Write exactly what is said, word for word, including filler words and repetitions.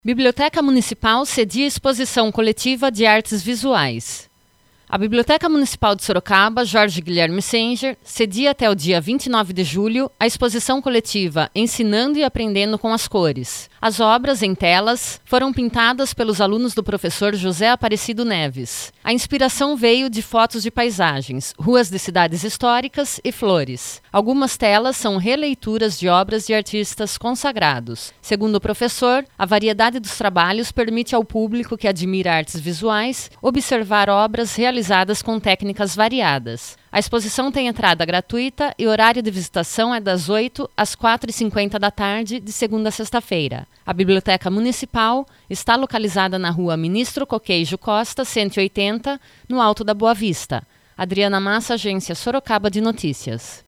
Biblioteca Municipal cedia exposição coletiva de artes visuais. A Biblioteca Municipal de Sorocaba, Jorge Guilherme Senger, cedia até o dia vinte e nove de julho a exposição coletiva Ensinando e Aprendendo com as Cores. As obras, em telas, foram pintadas pelos alunos do professor José Aparecido Neves. A inspiração veio de fotos de paisagens, ruas de cidades históricas e flores. Algumas telas são releituras de obras de artistas consagrados. Segundo o professor, a variedade dos trabalhos permite ao público que admira artes visuais observar obras realizadas com técnicas variadas. A exposição tem entrada gratuita e o horário de visitação é das oito às quatro e cinquenta da tarde, de segunda a sexta-feira. A Biblioteca Municipal está localizada na rua Ministro Coqueijo Costa, cento e oitenta, no Alto da Boa Vista. Adriana Massa, Agência Sorocaba de Notícias.